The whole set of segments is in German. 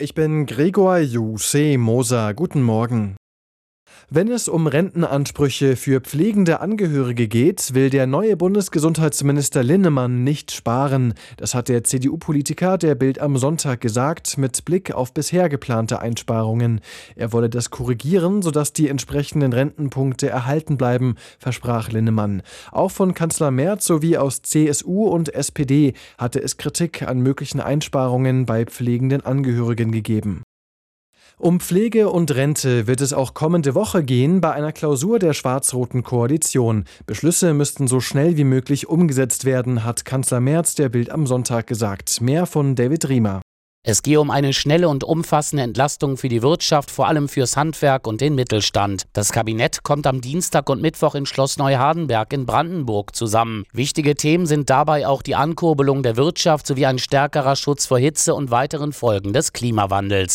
Ich bin Gregor Juse Moser. Guten Morgen. Wenn es um Rentenansprüche für pflegende Angehörige geht, will der neue Bundesgesundheitsminister Linnemann nicht sparen. Das hat der CDU-Politiker der Bild am Sonntag gesagt, mit Blick auf bisher geplante Einsparungen. Er wolle das korrigieren, sodass die entsprechenden Rentenpunkte erhalten bleiben, versprach Linnemann. Auch von Kanzler Merz sowie aus CSU und SPD hatte es Kritik an möglichen Einsparungen bei pflegenden Angehörigen gegeben. Um Pflege und Rente wird es auch kommende Woche gehen bei einer Klausur der schwarz-roten Koalition. Beschlüsse müssten so schnell wie möglich umgesetzt werden, hat Kanzler Merz der Bild am Sonntag gesagt. Mehr von David Riemer. Es gehe um eine schnelle und umfassende Entlastung für die Wirtschaft, vor allem fürs Handwerk und den Mittelstand. Das Kabinett kommt am Dienstag und Mittwoch in Schloss Neuhardenberg in Brandenburg zusammen. Wichtige Themen sind dabei auch die Ankurbelung der Wirtschaft sowie ein stärkerer Schutz vor Hitze und weiteren Folgen des Klimawandels.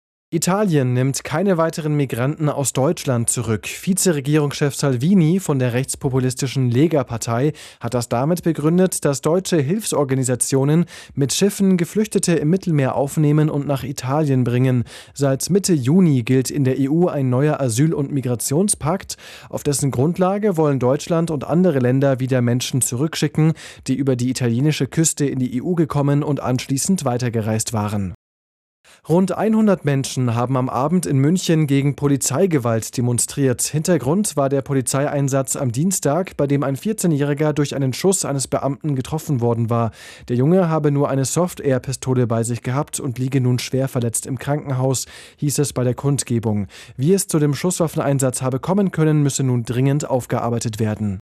Italien nimmt keine weiteren Migranten aus Deutschland zurück. Vizeregierungschef Salvini von der rechtspopulistischen Lega-Partei hat das damit begründet, dass deutsche Hilfsorganisationen mit Schiffen Geflüchtete im Mittelmeer aufnehmen und nach Italien bringen. Seit Mitte Juni gilt in der EU ein neuer Asyl- und Migrationspakt. Auf dessen Grundlage wollen Deutschland und andere Länder wieder Menschen zurückschicken, die über die italienische Küste in die EU gekommen und anschließend weitergereist waren. Rund 100 Menschen haben am Abend in München gegen Polizeigewalt demonstriert. Hintergrund war der Polizeieinsatz am Dienstag, bei dem ein 14-Jähriger durch einen Schuss eines Beamten getroffen worden war. Der Junge habe nur eine Soft-Air-Pistole bei sich gehabt und liege nun schwer verletzt im Krankenhaus, hieß es bei der Kundgebung. Wie es zu dem Schusswaffeneinsatz habe kommen können, müsse nun dringend aufgearbeitet werden.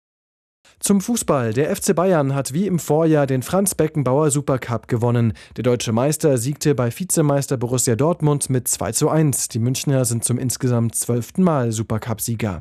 Zum Fußball. Der FC Bayern hat wie im Vorjahr den Franz Beckenbauer Supercup gewonnen. Der deutsche Meister siegte bei Vizemeister Borussia Dortmund mit 2:1. Die Münchner sind zum insgesamt 12. Mal Supercup-Sieger.